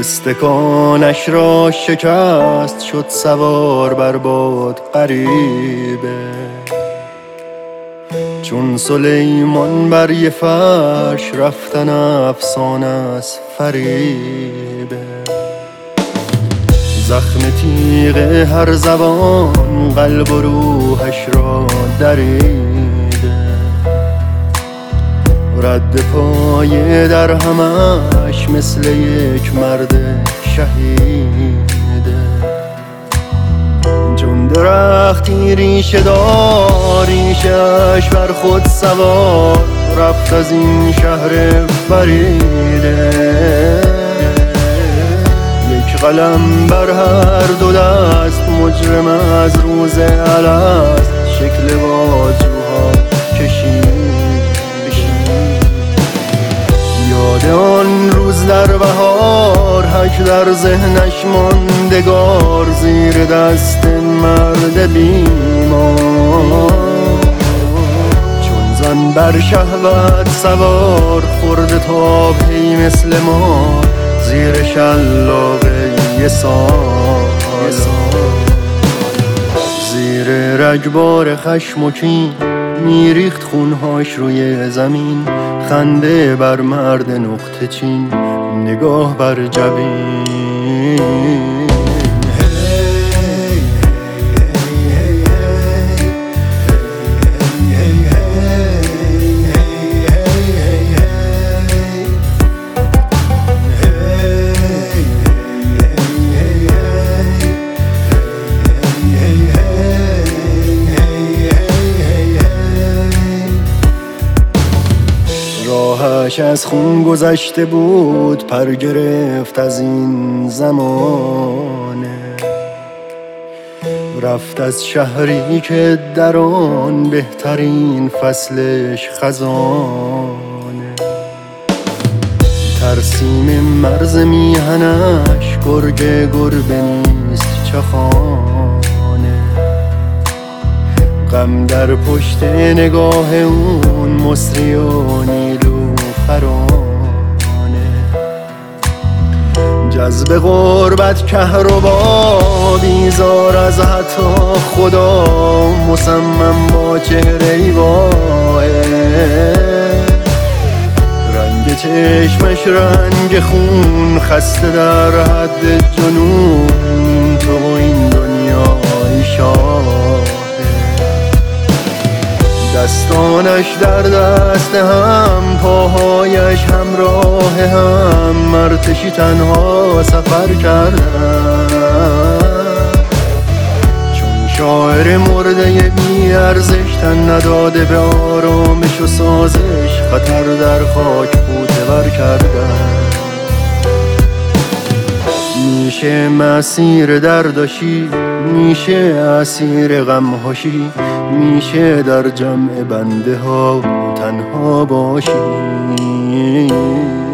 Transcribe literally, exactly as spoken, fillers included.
استکانش را شکست، شد سوار بر باد غریبه. چون سلیمان بر یه فرش رفتن افسانه از فریبه. زخم تیغ هر زبان قلب و روحش را دریده. رد پایه در همش مثل یک مرد شهیده. چون درختی ریشه دار ریشه‌اش بر خود سوار، رفت از این شهر فریده. یک قلم بر هر دو دست، مجرم از روز الست، شکل بازوها کشید. یاد آن روز در بهار، حک در ذهنش ماندگار، زیر دست مرد بیمار. چون زن بر شهوت سوار، خورده تاب هی مثل ما، زیر شلاقه یه سال. زیر رگبار خشم و کین میریخت خونهاش روی زمین. خنده بر مرد نقطه چین، نگاه بر جبین. راهش از خون گذشته بود، پر گرفت از این زمانه. رفت از شهری که در آن بهترین فصلش خزانه. ترسیم مرز میهنش گرگ گربه نیست چخانه. غم در پشت نگاه اون مصری و نیلو فرانه. جذب غربت کهربا، بیزار از حتی خدا، مصمم با چهره واه. رنگ چشمش رنگ خون، خسته در حد جنون. تو و این دنیای شاه، دستانش در دست هم، پاهایش همراه هم. مرتشی تنها سفر کردن، چون شاعر مرده بی ارزش، تن نداده به آرامش و سازش، خطر در خاک بوده ور کردن. میشه مسیر درداشی، میشه اسیر غمهاشی، میشه در جمع بنده ها تنها باشی.